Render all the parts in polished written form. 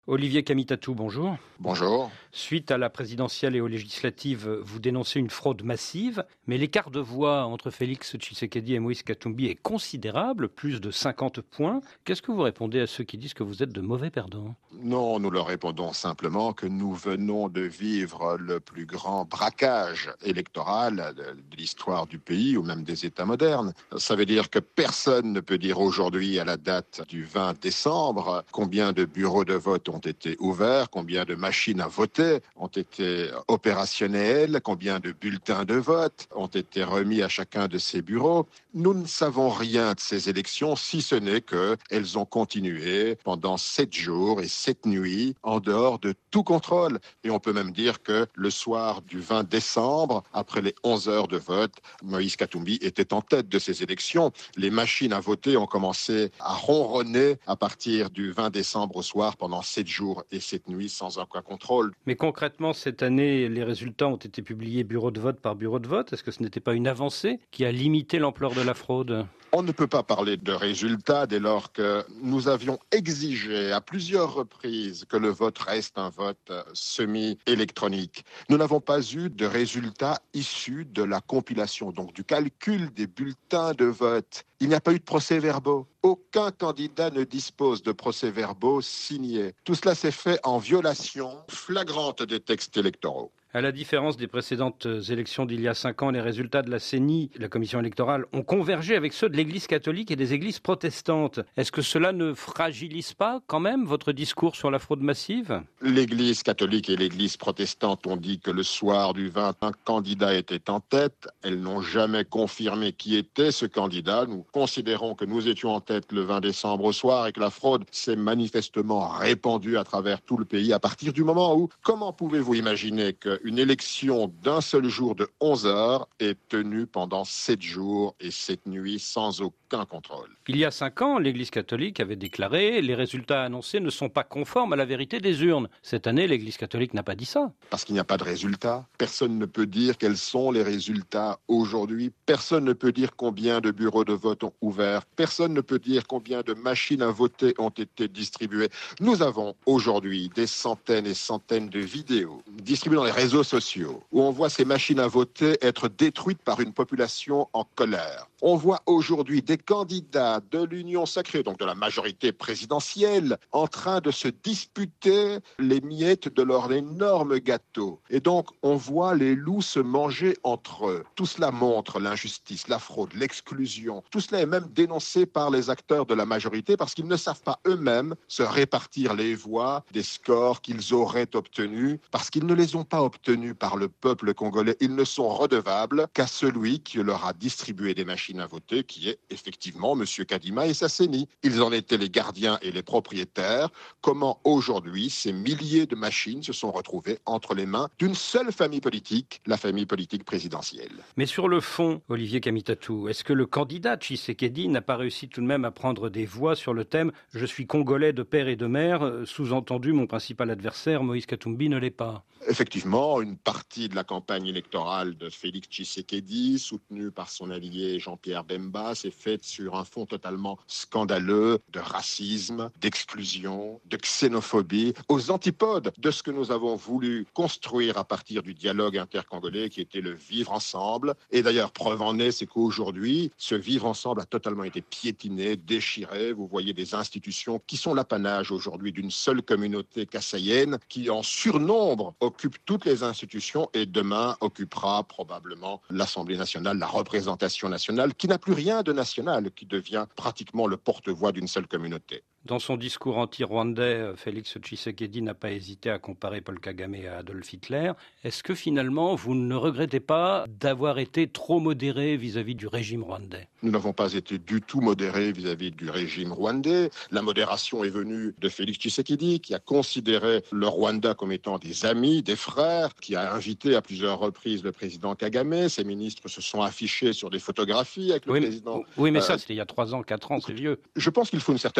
Olivier Kamitatou, bonjour. Bonjour. Suite à la présidentielle et aux législatives, vous dénoncez une fraude massive, mais l'écart de voix entre Félix Tshisekedi et Moïse Katumbi est considérable, plus de 50 points. Qu'est-ce que vous répondez à ceux qui disent que vous êtes de mauvais perdants? Non, nous leur répondons simplement que nous venons de vivre le plus grand braquage électoral de l'histoire du pays ou même des États modernes. Ça veut dire que personne ne peut dire aujourd'hui, à la date du 20 décembre, combien de bureaux de vote ont été ouverts, combien de machines à voter ont été opérationnelles, combien de bulletins de vote ont été remis à chacun de ces bureaux. Nous ne savons rien de ces élections, si ce n'est qu'elles ont continué pendant 7 jours et 7 nuits, en dehors de tout contrôle. Et on peut même dire que le soir du 20 décembre, après les 11 heures de vote, Moïse Katumbi était en tête de ces élections. Les machines à voter ont commencé à ronronner à partir du 20 décembre au soir pendant 7 jours et 7 nuits sans aucun contrôle. Mais concrètement, cette année, les résultats ont été publiés bureau de vote par bureau de vote. Est-ce que ce n'était pas une avancée qui a limité l'ampleur de la fraude ? On ne peut pas parler de résultats dès lors que nous avions exigé à plusieurs reprises que le vote reste un vote semi-électronique. Nous n'avons pas eu de résultats issus de la compilation, donc du calcul des bulletins de vote. Il n'y a pas eu de procès-verbaux. Aucun candidat ne dispose de procès-verbaux signés. Tout cela s'est fait en violation flagrante des textes électoraux. À la différence des précédentes élections d'il y a 5 ans, les résultats de la CENI, la commission électorale, ont convergé avec ceux de l'Église catholique et des églises protestantes. Est-ce que cela ne fragilise pas quand même votre discours sur la fraude massive ? L'Église catholique et l'Église protestante ont dit que le soir du 20, un candidat était en tête. Elles n'ont jamais confirmé qui était ce candidat. Nous considérons que nous étions en tête le 20 décembre au soir et que la fraude s'est manifestement répandue à travers tout le pays à partir du moment où, comment pouvez-vous imaginer qu'une élection d'un seul jour de 11 heures est tenue pendant 7 jours et 7 nuits sans aucun contrôle? Il y a 5 ans, l'Église catholique avait déclaré « Les résultats annoncés ne sont pas conformes à la vérité des urnes ». Cette année, l'Église catholique n'a pas dit ça. Parce qu'il n'y a pas de résultats. Personne ne peut dire quels sont les résultats aujourd'hui. Personne ne peut dire combien de bureaux de vote ont ouvert. Personne ne peut dire combien de machines à voter ont été distribuées. Nous avons aujourd'hui des centaines et centaines de vidéos distribuées dans les réseaux sociaux où on voit ces machines à voter être détruites par une population en colère. On voit aujourd'hui des candidats de l'Union sacrée, donc de la majorité présidentielle, en train de se disputer les miettes de leur énorme gâteau. Et donc, on voit les loups se manger entre eux. Tout cela montre l'injustice, la fraude, l'exclusion. Tout cela est même dénoncé par les acteurs de la majorité parce qu'ils ne savent pas eux-mêmes se répartir les voix des scores qu'ils auraient obtenus, parce qu'ils ne les ont pas obtenus par le peuple congolais. Ils ne sont redevables qu'à celui qui leur a distribué des machines à voter, qui est effectivement M. Kadima et sa CENI. Ils en étaient les gardiens et les propriétaires. Comment aujourd'hui ces milliers de machines se sont retrouvées entre les mains d'une seule famille politique, la famille politique présidentielle? Mais sur le fond, Olivier Kamitatou, est-ce que le candidat Tshisekedi n'a pas réussi tout de même à prendre des voix sur le thème « Je suis congolais de père et de mère », sous-entendu mon principal adversaire, Moïse Katumbi, ne l'est pas? Effectivement, une partie de la campagne électorale de Félix Tshisekedi, soutenue par son allié Jean-Pierre Bemba, s'est faite sur un fond totalement scandaleux de racisme, d'exclusion, de xénophobie, aux antipodes de ce que nous avons voulu construire à partir du dialogue intercongolais qui était le vivre ensemble. Et d'ailleurs, preuve en est, c'est qu'aujourd'hui, ce vivre ensemble a totalement été piétiné, déchiré. Vous voyez des institutions qui sont l'apanage aujourd'hui d'une seule communauté kassaïenne qui, en surnombre, occupe toutes les institutions et demain occupera probablement l'Assemblée nationale, la représentation nationale, qui n'a plus rien de national, qui devient pratiquement le porte-voix d'une seule communauté. Dans son discours anti-rwandais, Félix Tshisekedi n'a pas hésité à comparer Paul Kagame à Adolf Hitler. Est-ce que finalement, vous ne regrettez pas d'avoir été trop modéré vis-à-vis du régime rwandais? Nous n'avons pas été du tout modérés vis-à-vis du régime rwandais. La modération est venue de Félix Tshisekedi, qui a considéré le Rwanda comme étant des amis, des frères, qui a invité à plusieurs reprises le président Kagame. Ses ministres se sont affichés sur des photographies avec le président. Oui, mais ça, c'était il y a 3 ans, 4 ans, c'est vieux. Je pense qu'il faut une certaine constance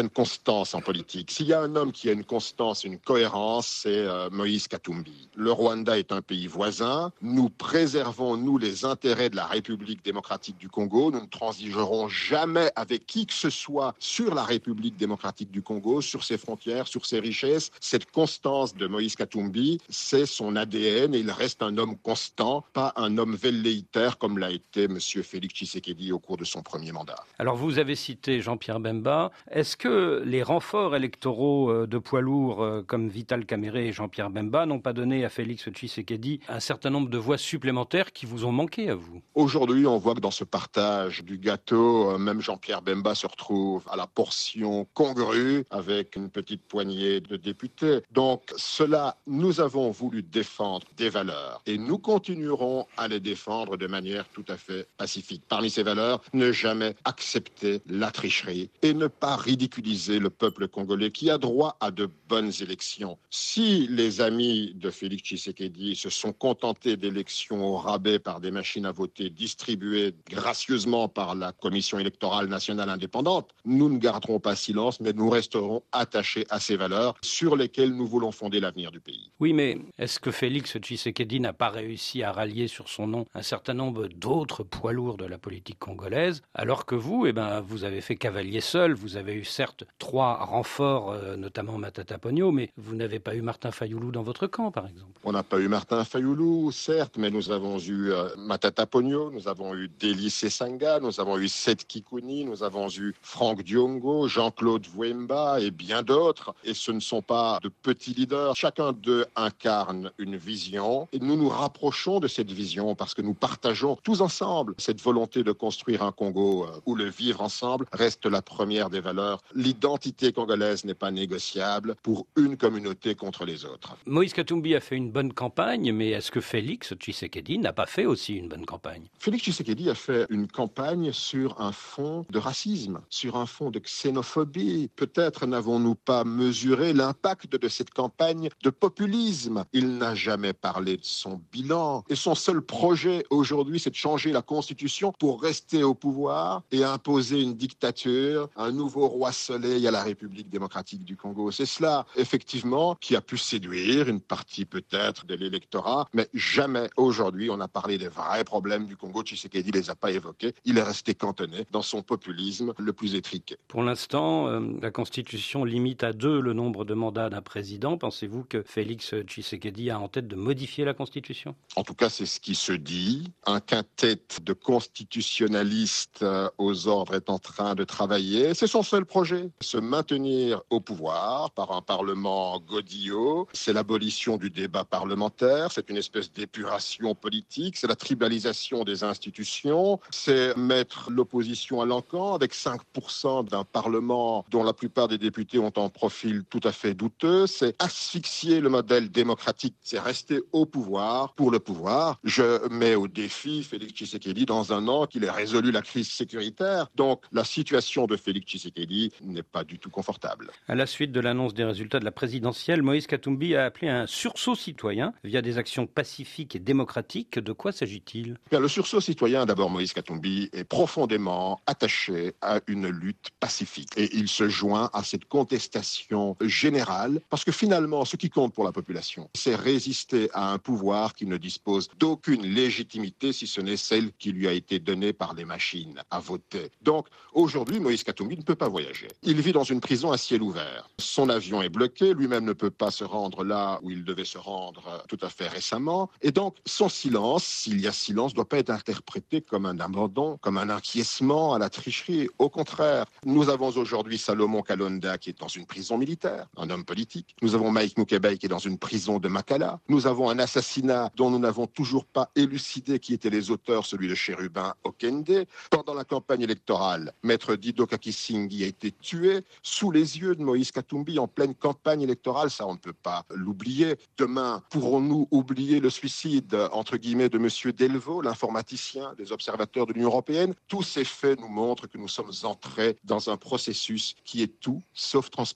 constance en politique. S'il y a un homme qui a une constance, une cohérence, c'est Moïse Katumbi. Le Rwanda est un pays voisin. Nous préservons, nous, les intérêts de la République démocratique du Congo. Nous ne transigerons jamais avec qui que ce soit sur la République démocratique du Congo, sur ses frontières, sur ses richesses. Cette constance de Moïse Katumbi, c'est son ADN et il reste un homme constant, pas un homme velléitaire comme l'a été M. Félix Tshisekedi au cours de son premier mandat. Alors vous avez cité Jean-Pierre Bemba. Est-ce que les renforts électoraux de poids lourds comme Vital Kamerhe et Jean-Pierre Bemba n'ont pas donné à Félix Tshisekedi un certain nombre de voix supplémentaires qui vous ont manqué à vous? Aujourd'hui, on voit que dans ce partage du gâteau, même Jean-Pierre Bemba se retrouve à la portion congrue avec une petite poignée de députés. Donc cela, nous avons voulu défendre des valeurs et nous continuerons à les défendre de manière tout à fait pacifique. Parmi ces valeurs, ne jamais accepter la tricherie et ne pas ridiculiser le peuple congolais qui a droit à de bonnes élections. Si les amis de Félix Tshisekedi se sont contentés d'élections au rabais par des machines à voter distribuées gracieusement par la Commission électorale nationale indépendante, nous ne garderons pas silence, mais nous resterons attachés à ces valeurs sur lesquelles nous voulons fonder l'avenir du pays. Oui, mais est-ce que Félix Tshisekedi n'a pas réussi à rallier sur son nom un certain nombre d'autres poids lourds de la politique congolaise, alors que vous, vous avez fait cavalier seul, vous avez eu certes 3 renforts, notamment Matata Ponyo, mais vous n'avez pas eu Martin Fayoulou dans votre camp, par exemple. On n'a pas eu Martin Fayoulou, certes, mais nous avons eu Matata Ponyo, nous avons eu Deli Sesanga, nous avons eu Seth Kikouni, nous avons eu Franck Diongo, Jean-Claude Vouemba et bien d'autres. Et ce ne sont pas de petits leaders. Chacun d'eux incarne une vision et nous nous rapprochons de cette vision parce que nous partageons tous ensemble cette volonté de construire un Congo où le vivre ensemble reste la première des valeurs. L'identité congolaise n'est pas négociable pour une communauté contre les autres. Moïse Katumbi a fait une bonne campagne, mais est-ce que Félix Tshisekedi n'a pas fait aussi une bonne campagne? Félix Tshisekedi a fait une campagne sur un fond de racisme, sur un fond de xénophobie. Peut-être n'avons-nous pas mesuré l'impact de cette campagne de populisme. Il n'a jamais parlé de son bilan. Et son seul projet aujourd'hui, c'est de changer la Constitution pour rester au pouvoir et imposer une dictature, un nouveau roi soleil à la République démocratique du Congo. C'est cela, effectivement, qui a pu séduire une partie peut-être de l'électorat, mais jamais aujourd'hui on a parlé des vrais problèmes du Congo. Tshisekedi ne les a pas évoqués. Il est resté cantonné dans son populisme le plus étriqué. Pour l'instant, la Constitution limite à 2 le nombre de mandats d'un président. Pensez-vous que Félix Tshisekedi a en tête de modifier la Constitution? En tout cas, c'est ce qui se dit. Un quintet de constitutionnalistes aux ordres est en train de travailler. C'est son seul projet, se maintenir au pouvoir par un parlement godillot. C'est l'abolition du débat parlementaire. C'est une espèce d'épuration politique. C'est la tribalisation des institutions. C'est mettre l'opposition à l'encan avec 5% d'un parlement dont la plupart des députés ont un profil tout à fait douteux. C'est asphyxier le modèle démocratique. C'est rester au pouvoir pour le pouvoir. Je mets au défi Félix Tshisekedi dans un an qu'il ait résolu la crise sécuritaire. Donc la situation de Félix Tshisekedi n'est pas du tout confortable. À la suite de l'annonce des résultats de la présidentielle, Moïse Katumbi a appelé un sursaut citoyen via des actions pacifiques et démocratiques. De quoi s'agit-il? Bien, le sursaut citoyen, d'abord Moïse Katumbi, est profondément attaché à une lutte pacifique. Et il se joint à cette contestation générale parce que finalement, ce qui compte pour la population, c'est résister à un pouvoir qui ne dispose d'aucune légitimité si ce n'est celle qui lui a été donnée par les machines à voter. Donc aujourd'hui, Moïse Katumbi ne peut pas voyager. Il vit dans une prison à ciel ouvert. Son avion est bloqué, lui-même ne peut pas se rendre là où il devait se rendre tout à fait récemment. Et donc son silence, s'il y a silence, ne doit pas être interprété comme un abandon, comme un acquiescement à la tricherie. Au contraire, nous avons aujourd'hui Salomon Kalonda qui est dans une prison militaire, un homme politique. Nous avons Mike Mukebe qui est dans une prison de Makala. Nous avons un assassinat dont nous n'avons toujours pas élucidé qui étaient les auteurs, celui de Chérubin Okende. Pendant la campagne électorale, Maître Dido Kakisingi a été tué sous les yeux de Moïse Katumbi en pleine campagne électorale. Ça, on ne peut pas l'oublier. Demain, pourrons-nous oublier le suicide, entre guillemets, de M. Delvaux, l'informaticien des observateurs de l'Union européenne? Tous ces faits nous montrent que nous sommes entrés dans un processus qui est tout sauf transparent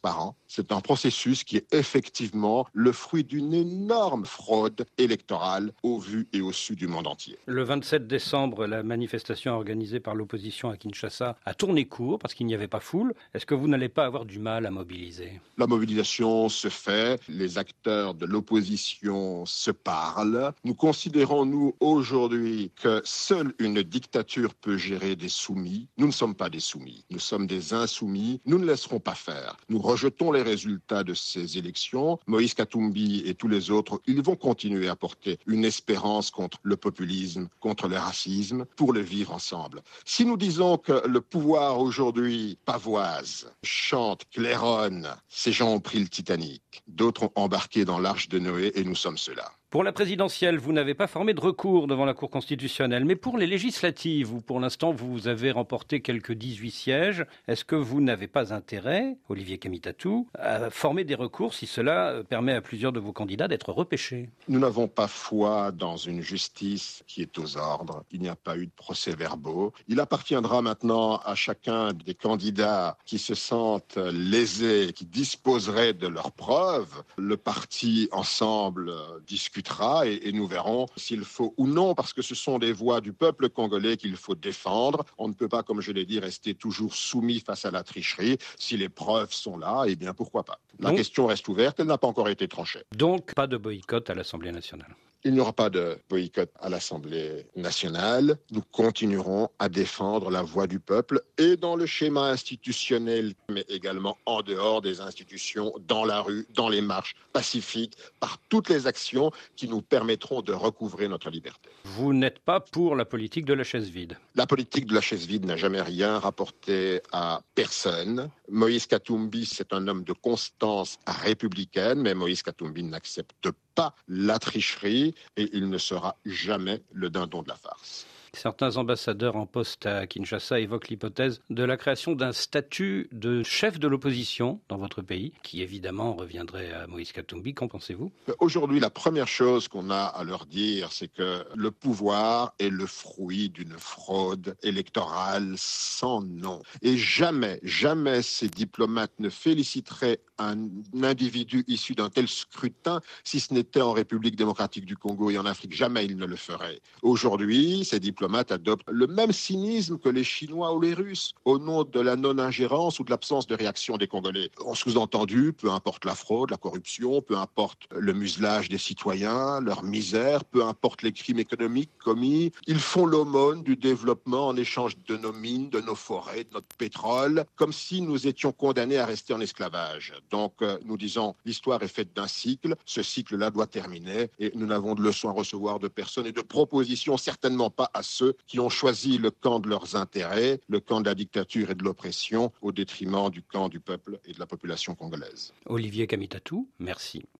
C'est un processus qui est effectivement le fruit d'une énorme fraude électorale au vu et au su du monde entier. Le 27 décembre, la manifestation organisée par l'opposition à Kinshasa a tourné court parce qu'il n'y avait pas foule. Est-ce que vous n'allez pas avoir du mal à mobiliser ? La mobilisation se fait, les acteurs de l'opposition se parlent. Nous considérons, nous, aujourd'hui, que seule une dictature peut gérer des soumis. Nous ne sommes pas des soumis, nous sommes des insoumis. Nous ne laisserons pas faire. Nous rejetons les résultats de ces élections. Moïse Katumbi et tous les autres, ils vont continuer à porter une espérance contre le populisme, contre le racisme, pour le vivre ensemble. Si nous disons que le pouvoir aujourd'hui pavoise, chante, claironne, ces gens ont pris le Titanic. D'autres ont embarqué dans l'Arche de Noé et nous sommes ceux-là. Pour la présidentielle, vous n'avez pas formé de recours devant la Cour constitutionnelle, mais pour les législatives, où pour l'instant vous avez remporté quelques 18 sièges, est-ce que vous n'avez pas intérêt, Olivier Kamitatou, à former des recours si cela permet à plusieurs de vos candidats d'être repêchés ? Nous n'avons pas foi dans une justice qui est aux ordres. Il n'y a pas eu de procès-verbaux. Il appartiendra maintenant à chacun des candidats qui se sentent lésés, qui disposeraient de leurs preuves. Le parti ensemble discutera et nous verrons s'il faut ou non, parce que ce sont des voix du peuple congolais qu'il faut défendre. On ne peut pas, comme je l'ai dit, rester toujours soumis face à la tricherie. Si les preuves sont là, eh bien pourquoi pas. La question reste ouverte, elle n'a pas encore été tranchée. Donc pas de boycott à l'Assemblée nationale. Il n'y aura pas de boycott à l'Assemblée nationale. Nous continuerons à défendre la voix du peuple et dans le schéma institutionnel, mais également en dehors des institutions, dans la rue, dans les marches pacifiques, par toutes les actions qui nous permettront de recouvrer notre liberté. Vous n'êtes pas pour la politique de la chaise vide. La politique de la chaise vide n'a jamais rien rapporté à personne. Moïse Katumbi, c'est un homme de constance républicaine, mais Moïse Katumbi n'accepte pas la tricherie et il ne sera jamais le dindon de la farce. Certains ambassadeurs en poste à Kinshasa évoquent l'hypothèse de la création d'un statut de chef de l'opposition dans votre pays, qui évidemment reviendrait à Moïse Katumbi. Qu'en pensez-vous ? Aujourd'hui, la première chose qu'on a à leur dire, c'est que le pouvoir est le fruit d'une fraude électorale sans nom. Et jamais, jamais ces diplomates ne féliciteraient un individu issu d'un tel scrutin si ce n'était en République démocratique du Congo et en Afrique. Jamais ils ne le feraient. Aujourd'hui, ces diplomates adoptent le même cynisme que les Chinois ou les Russes au nom de la non-ingérence ou de l'absence de réaction des Congolais. En sous-entendu, peu importe la fraude, la corruption, peu importe le muselage des citoyens, leur misère, peu importe les crimes économiques commis, ils font l'aumône du développement en échange de nos mines, de nos forêts, de notre pétrole, comme si nous étions condamnés à rester en esclavage. Donc nous disons, l'histoire est faite d'un cycle, ce cycle-là doit terminer et nous n'avons de leçons à recevoir de personne et de propositions certainement pas à ceux qui ont choisi le camp de leurs intérêts, le camp de la dictature et de l'oppression au détriment du camp du peuple et de la population congolaise. Olivier Kamitatou, merci.